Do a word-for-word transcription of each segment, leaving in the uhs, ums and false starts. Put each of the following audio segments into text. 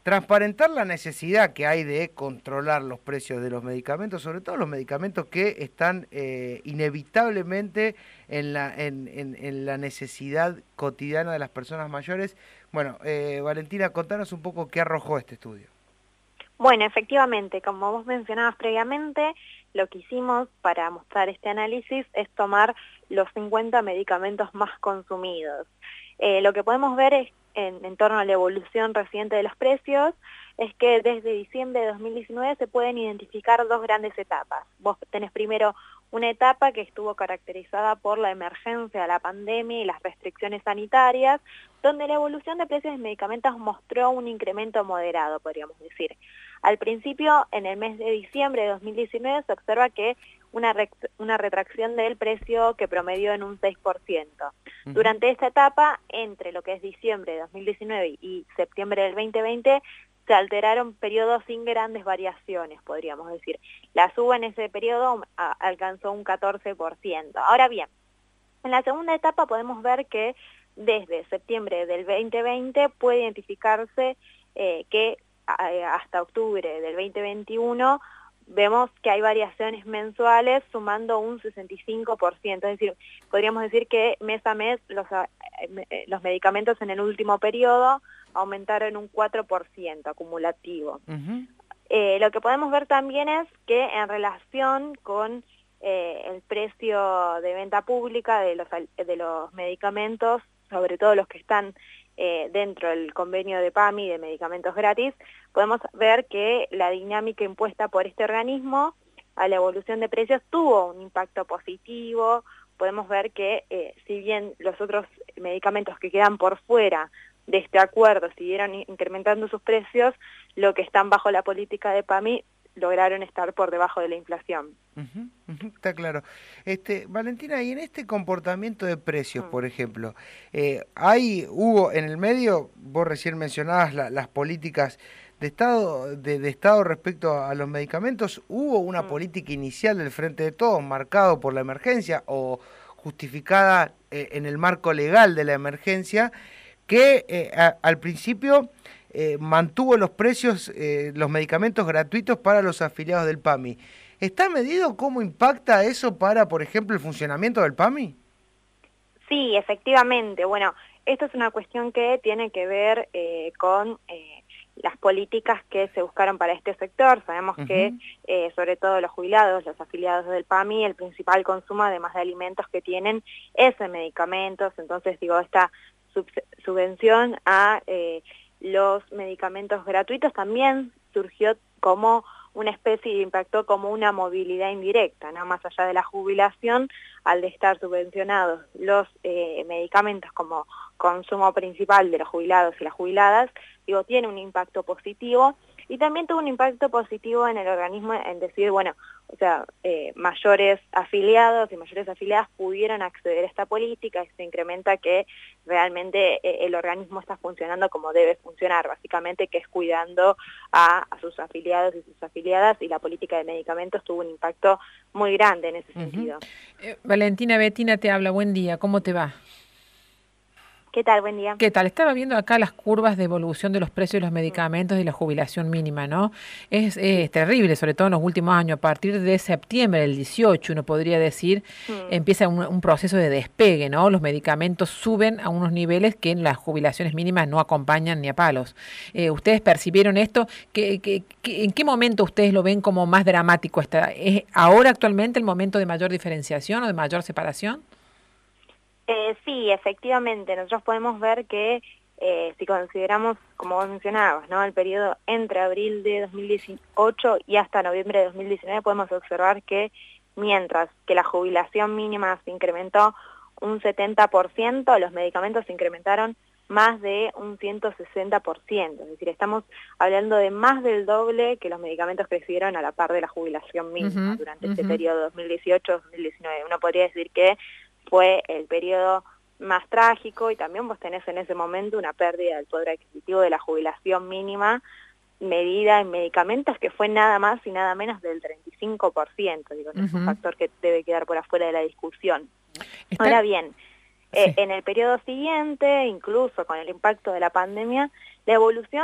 transparentar la necesidad que hay de controlar los precios de los medicamentos, sobre todo los medicamentos que están eh, inevitablemente en la, en, en, en la necesidad cotidiana de las personas mayores. Bueno, eh, Valentina, contanos un poco qué arrojó este estudio. Bueno, efectivamente, como vos mencionabas previamente, lo que hicimos para mostrar este análisis es tomar los cincuenta medicamentos más consumidos. Eh, lo que podemos ver es, en, en torno a la evolución reciente de los precios, es que desde diciembre de dos mil diecinueve se pueden identificar dos grandes etapas. Vos tenés primero una etapa que estuvo caracterizada por la emergencia de la pandemia y las restricciones sanitarias, donde la evolución de precios de medicamentos mostró un incremento moderado, podríamos decir. Al principio, en el mes de diciembre de dos mil diecinueve, se observa que una, re una retracción del precio que promedió en un seis por ciento. Uh-huh. Durante esta etapa, entre lo que es diciembre de dos mil diecinueve y septiembre del veinte veinte, se alteraron periodos sin grandes variaciones, podríamos decir. La suba en ese periodo a, alcanzó un catorce por ciento. Ahora bien, en la segunda etapa podemos ver que desde septiembre del veinte veinte puede identificarse eh, que eh, hasta octubre del veinte veintiuno vemos que hay variaciones mensuales sumando un sesenta y cinco por ciento, es decir, podríamos decir que mes a mes los, eh, los medicamentos en el último periodo aumentaron un cuatro por ciento acumulativo. Uh-huh. Eh, lo que podemos ver también es que en relación con eh, el precio de venta pública de los, de los medicamentos, sobre todo los que están eh, dentro del convenio de P A M I de medicamentos gratis, podemos ver que la dinámica impuesta por este organismo a la evolución de precios tuvo un impacto positivo. Podemos ver que eh, si bien los otros medicamentos que quedan por fuera de este acuerdo siguieron incrementando sus precios, lo que están bajo la política de P A M I lograron estar por debajo de la inflación. Uh-huh, uh-huh, está claro. Este, Valentina, y en este comportamiento de precios, uh-huh. por ejemplo, eh, hay, hubo en el medio, vos recién mencionabas la, las políticas de Estado, de, de Estado respecto a los medicamentos, ¿hubo una uh-huh. política inicial del Frente de Todos marcado por la emergencia o justificada eh, en el marco legal de la emergencia, que eh, a, al principio eh, mantuvo los precios, eh, los medicamentos gratuitos para los afiliados del P A M I? ¿Está medido cómo impacta eso para, por ejemplo, el funcionamiento del P A M I? Sí, efectivamente. Bueno, esto es una cuestión que tiene que ver eh, con eh, las políticas que se buscaron para este sector. Sabemos uh-huh. que, eh, sobre todo los jubilados, los afiliados del P A M I, el principal consumo, además de alimentos que tienen, es de medicamentos. Entonces, digo, esta subvención a eh, los medicamentos gratuitos también surgió como una especie de impacto como una movilidad indirecta, ¿no? Más allá de la jubilación, al de estar subvencionados los eh, medicamentos como consumo principal de los jubilados y las jubiladas, digo, tiene un impacto positivo, y también tuvo un impacto positivo en el organismo en decir, bueno, o sea, eh, mayores afiliados y mayores afiliadas pudieron acceder a esta política, y se incrementa que realmente eh, el organismo está funcionando como debe funcionar, básicamente, que es cuidando a, a sus afiliados y sus afiliadas, y la política de medicamentos tuvo un impacto muy grande en ese uh-huh. sentido. Eh, Valentina, Betina te habla, buen día, ¿cómo te va? ¿Qué tal? Buen día. ¿Qué tal? Estaba viendo acá las curvas de evolución de los precios de los medicamentos y la jubilación mínima, ¿no? Es, es terrible, sobre todo en los últimos años. A partir de septiembre del dieciocho, uno podría decir, mm. empieza un, un proceso de despegue, ¿no? Los medicamentos suben a unos niveles que en las jubilaciones mínimas no acompañan ni a palos. Eh, ¿Ustedes percibieron esto? ¿Qué, qué, qué, ¿En qué momento ustedes lo ven como más dramático? Esta, ¿Es ahora actualmente el momento de mayor diferenciación o de mayor separación? Eh, sí, efectivamente, nosotros podemos ver que eh, si consideramos, como vos mencionabas, ¿no?, el periodo entre abril de dos mil dieciocho y hasta noviembre de dos mil diecinueve, podemos observar que mientras que la jubilación mínima se incrementó un setenta por ciento, los medicamentos se incrementaron más de un ciento sesenta por ciento, es decir, estamos hablando de más del doble que los medicamentos crecieron a la par de la jubilación mínima uh-huh, durante uh-huh. este periodo dos mil dieciocho a dos mil diecinueve. Uno podría decir que fue el periodo más trágico, y también vos tenés en ese momento una pérdida del poder adquisitivo de la jubilación mínima medida en medicamentos que fue nada más y nada menos del treinta y cinco por ciento. Digo, no uh-huh. es un factor que debe quedar por afuera de la discusión. Está... Ahora bien, sí. eh, en el periodo siguiente, incluso con el impacto de la pandemia, la evolución fue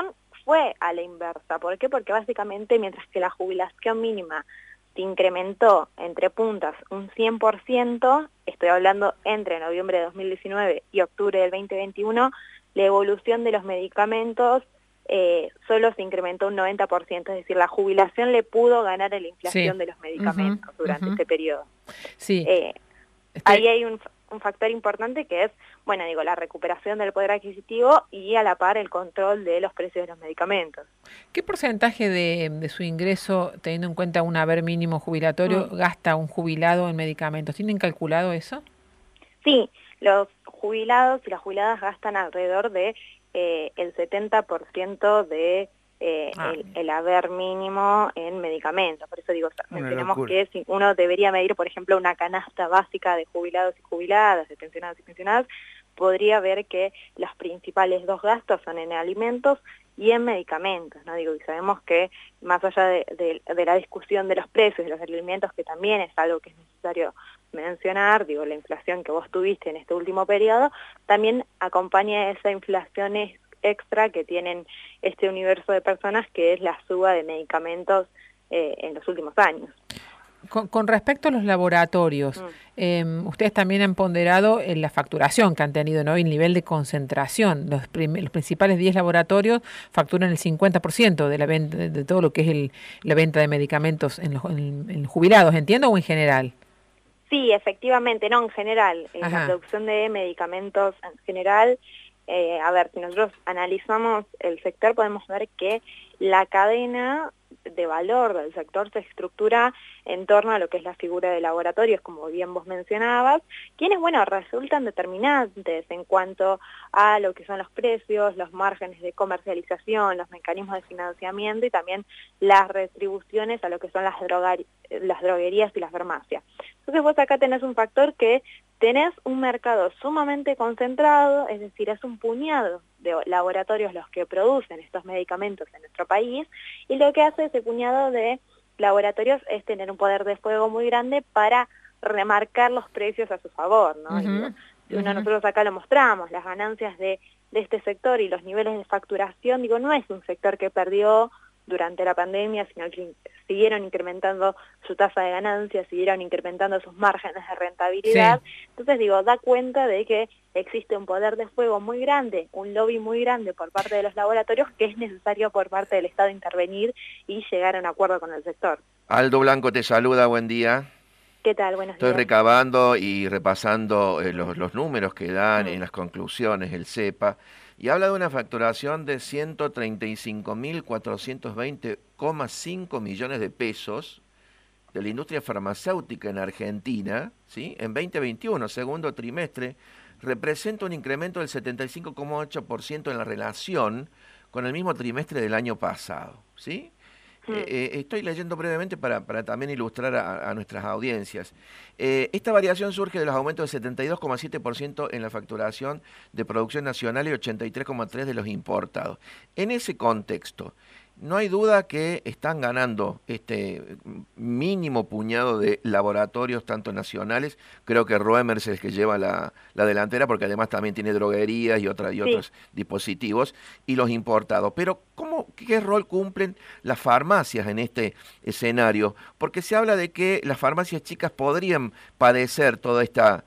fue a la inversa. ¿Por qué? Porque básicamente mientras que la jubilación mínima se incrementó entre puntas un cien por ciento, estoy hablando entre noviembre de dos mil diecinueve y octubre del veinte veintiuno, la evolución de los medicamentos eh, solo se incrementó un noventa por ciento, es decir, la jubilación le pudo ganar a la inflación sí. de los medicamentos uh-huh, durante uh-huh. este periodo. Sí. Eh, Estoy... Ahí hay un, un factor importante que es, bueno, digo, la recuperación del poder adquisitivo y a la par el control de los precios de los medicamentos. ¿Qué porcentaje de, de su ingreso, teniendo en cuenta un haber mínimo jubilatorio, mm. gasta un jubilado en medicamentos? ¿Tienen calculado eso? Sí, los jubilados y las jubiladas gastan alrededor de eh, el setenta por ciento de eh, ah. el, el haber mínimo en medicamentos. Por eso digo, tenemos que si uno debería medir, por ejemplo, una canasta básica de jubilados y jubiladas, de pensionados y pensionadas, podría ver que los principales dos gastos son en alimentos y en medicamentos, ¿no? Digo, y sabemos que más allá de, de, de la discusión de los precios de los alimentos, que también es algo que es necesario mencionar, digo, la inflación que vos tuviste en este último periodo, también acompaña esa inflación extra que tienen este universo de personas, que es la suba de medicamentos eh, en los últimos años. Con, con respecto a los laboratorios, mm. eh, ustedes también han ponderado en la facturación que han tenido, ¿no? Y el nivel de concentración. Los, prim los principales diez laboratorios facturan el cincuenta por ciento de la venta de, de todo lo que es el, la venta de medicamentos en los, en, en jubilados, ¿entiendo? ¿O en general? Sí, efectivamente, no, en general. En Ajá. la producción de medicamentos en general, eh, a ver, si nosotros analizamos el sector, podemos ver que la cadena de valor del sector se estructura en torno a lo que es la figura de laboratorios, como bien vos mencionabas, quienes, bueno, resultan determinantes en cuanto a lo que son los precios, los márgenes de comercialización, los mecanismos de financiamiento y también las retribuciones a lo que son las, las droguerías y las farmacias. Entonces vos acá tenés un factor que tenés un mercado sumamente concentrado, es decir, es un puñado de laboratorios los que producen estos medicamentos en nuestro país, y lo que hace ese puñado de laboratorios es tener un poder de fuego muy grande para remarcar los precios a su favor, ¿no? Uh-huh. Digo, si uno, uh-huh. nosotros acá lo mostramos, las ganancias de, de este sector y los niveles de facturación, digo, no es un sector que perdió durante la pandemia, sino que siguieron incrementando su tasa de ganancias, siguieron incrementando sus márgenes de rentabilidad. Sí. Entonces, digo, da cuenta de que existe un poder de fuego muy grande, un lobby muy grande por parte de los laboratorios, que es necesario por parte del Estado intervenir y llegar a un acuerdo con el sector. Aldo Blanco te saluda, buen día. ¿Qué tal? Buenos Estoy días. Estoy recabando y repasando eh, los, los números que dan mm. en las conclusiones, el CEPA, y habla de una facturación de ciento treinta y cinco mil cuatrocientos veinte coma cinco millones de pesos de la industria farmacéutica en Argentina, ¿sí? En veinte veintiuno, segundo trimestre, representa un incremento del setenta y cinco coma ocho por ciento en la relación con el mismo trimestre del año pasado, ¿sí? Mm. Eh, eh, estoy leyendo brevemente para, para también ilustrar a, a nuestras audiencias. Eh, esta variación surge de los aumentos del setenta y dos coma siete por ciento en la facturación de producción nacional y ochenta y tres coma tres por ciento de los importados. En ese contexto, no hay duda que están ganando este mínimo puñado de laboratorios, tanto nacionales, creo que Roemers es el que lleva la, la delantera, porque además también tiene droguerías y, otra, y sí. otros dispositivos, y los importados. Pero ¿cómo, qué rol cumplen las farmacias en este escenario? Porque se habla de que las farmacias chicas podrían padecer toda esta,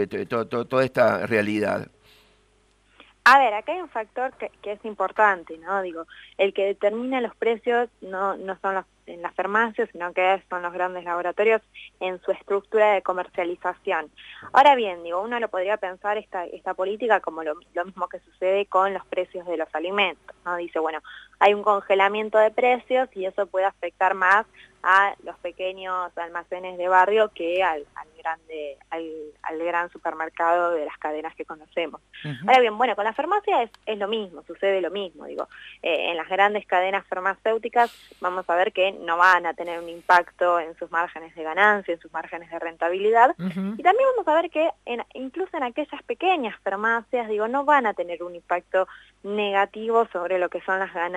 toda esta realidad. A ver, acá hay un factor que, que es importante, ¿no? Digo, el que determina los precios no, no son los, en las farmacias, sino que son los grandes laboratorios en su estructura de comercialización. Ahora bien, digo, uno lo podría pensar esta, esta política como lo, lo mismo que sucede con los precios de los alimentos, ¿no? Dice, bueno, hay un congelamiento de precios y eso puede afectar más a los pequeños almacenes de barrio que al, al grande al, al gran supermercado de las cadenas que conocemos. Uh-huh. Ahora bien, bueno, con la farmacia es, es lo mismo, sucede lo mismo, digo, eh, en las grandes cadenas farmacéuticas vamos a ver que no van a tener un impacto en sus márgenes de ganancia, en sus márgenes de rentabilidad, uh-huh. y también vamos a ver que en, incluso en aquellas pequeñas farmacias, digo, no van a tener un impacto negativo sobre lo que son las ganancias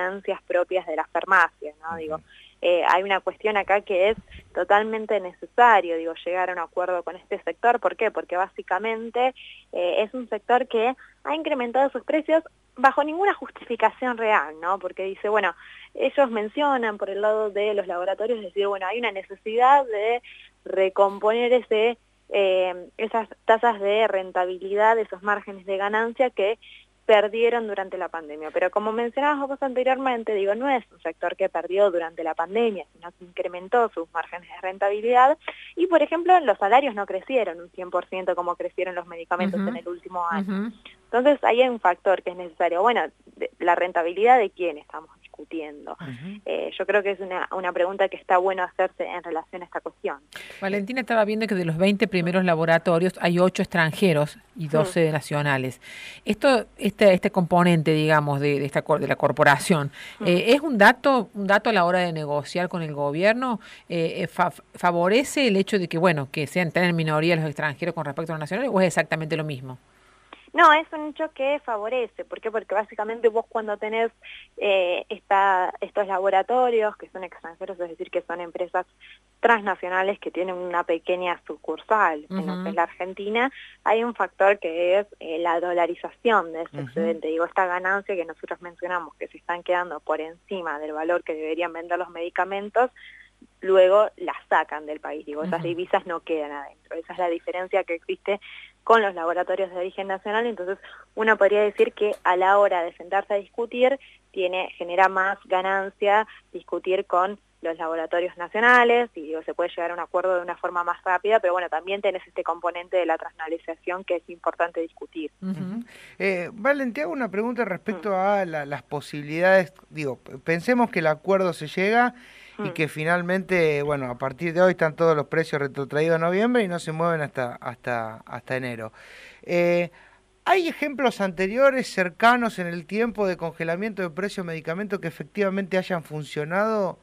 ganancias propias de las farmacias, ¿no? Digo, eh, hay una cuestión acá que es totalmente necesario, digo, llegar a un acuerdo con este sector. ¿Por qué? Porque básicamente eh, es un sector que ha incrementado sus precios bajo ninguna justificación real, ¿no? Porque dice, bueno, ellos mencionan por el lado de los laboratorios, decir, bueno, hay una necesidad de recomponer ese, eh, esas tasas de rentabilidad, esos márgenes de ganancia que perdieron durante la pandemia. Pero como mencionabas vos anteriormente, digo, no es un sector que perdió durante la pandemia, sino que incrementó sus márgenes de rentabilidad y, por ejemplo, los salarios no crecieron un cien por ciento como crecieron los medicamentos Uh-huh. en el último año. Uh-huh. Entonces, ahí hay un factor que es necesario. Bueno, de, la rentabilidad de quién estamos discutiendo. Uh-huh. Eh, yo creo que es una, una pregunta que está bueno hacerse en relación a esta cuestión. Valentina, estaba viendo que de los veinte primeros laboratorios hay ocho extranjeros y doce Mm. nacionales. Esto, este, este componente, digamos, de, de esta cor- de la corporación, Mm. eh, ¿es un dato, un dato a la hora de negociar con el gobierno? Eh, fa- ¿Favorece el hecho de que, bueno, que sean tan en minoría los extranjeros con respecto a los nacionales o es exactamente lo mismo? No, es un hecho que favorece. ¿Por qué? Porque básicamente vos cuando tenés eh, esta, estos laboratorios que son extranjeros, es decir, que son empresas transnacionales que tienen una pequeña sucursal uh-huh. en lo que es la Argentina, hay un factor que es eh, la dolarización de ese uh-huh. excedente. Digo, esta ganancia que nosotros mencionamos, que se están quedando por encima del valor que deberían vender los medicamentos, luego las sacan del país. Digo, esas uh-huh. divisas no quedan adentro. Esa es la diferencia que existe con los laboratorios de origen nacional. Entonces uno podría decir que a la hora de sentarse a discutir tiene genera más ganancia discutir con los laboratorios nacionales y digo, se puede llegar a un acuerdo de una forma más rápida, pero bueno, también tenés este componente de la transnacionalización que es importante discutir. Uh-huh. eh, Valen, te hago una pregunta respecto uh-huh. a la, las posibilidades. Digo, pensemos que el acuerdo se llega y que finalmente, bueno, a partir de hoy están todos los precios retrotraídos a noviembre y no se mueven hasta hasta hasta enero. Eh, ¿Hay ejemplos anteriores, cercanos en el tiempo, de congelamiento de precios de medicamentos que efectivamente hayan funcionado,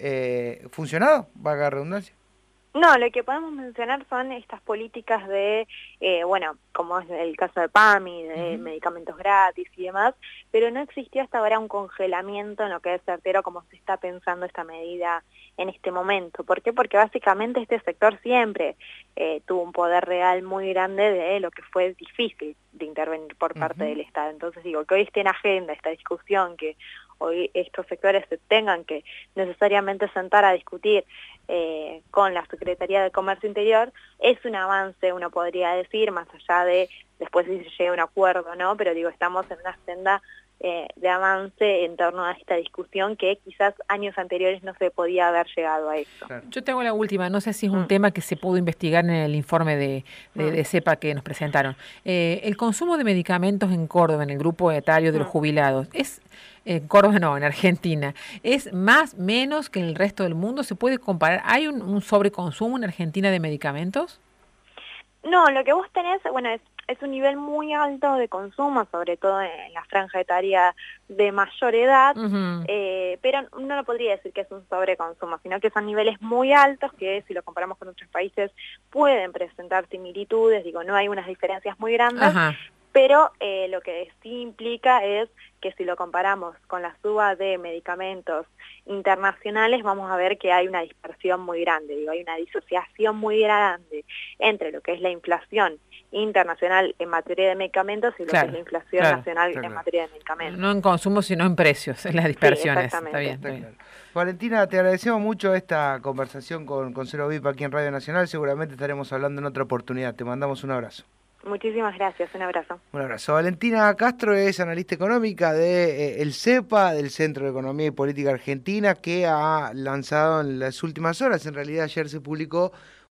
eh, funcionado, valga la redundancia? No, lo que podemos mencionar son estas políticas de, eh, bueno, como es el caso de PAMI, de uh-huh. medicamentos gratis y demás, pero no existió hasta ahora un congelamiento en lo que es certero como se está pensando esta medida en este momento. ¿Por qué? Porque básicamente este sector siempre eh, tuvo un poder real muy grande de lo que fue difícil de intervenir por parte uh-huh. del Estado. Entonces digo, que hoy esté en agenda esta discusión, que hoy estos sectores se tengan que necesariamente sentar a discutir eh, con la Secretaría de Comercio Interior, es un avance, uno podría decir, más allá de después si se llega a un acuerdo, ¿no? Pero digo, estamos en una senda eh, de avance en torno a esta discusión que quizás años anteriores no se podía haber llegado a eso. Claro. Yo tengo la última, no sé si es un mm. tema que se pudo investigar en el informe de, de, de CEPA que nos presentaron. Eh, el consumo de medicamentos en Córdoba, en el grupo etario de los jubilados, ¿es en Córdoba no, en Argentina, es más, menos que en el resto del mundo? ¿Se puede comparar? ¿Hay un, un sobreconsumo en Argentina de medicamentos? No, lo que vos tenés, bueno, es, es un nivel muy alto de consumo, sobre todo en la franja etaria de mayor edad, uh-huh. eh, pero no lo podría decir que es un sobreconsumo, sino que son niveles muy altos que si lo comparamos con otros países pueden presentar similitudes, digo, no hay unas diferencias muy grandes, uh-huh. pero eh, lo que sí implica es que si lo comparamos con la suba de medicamentos internacionales, vamos a ver que hay una dispersión muy grande, digo, hay una disociación muy grande entre lo que es la inflación internacional en materia de medicamentos y lo claro, que es la inflación claro, nacional claro. en materia de medicamentos. No en consumo, sino en precios, en las dispersiones. Sí, exactamente. Está bien, está está bien. claro. Valentina, te agradecemos mucho esta conversación con, con Cero V I P aquí en Radio Nacional. Seguramente estaremos hablando en otra oportunidad. Te mandamos un abrazo. Muchísimas gracias, un abrazo. Un abrazo. Valentina Castro es analista económica de eh, el CEPA, del Centro de Economía y Política Argentina, que ha lanzado en las últimas horas, en realidad ayer se publicó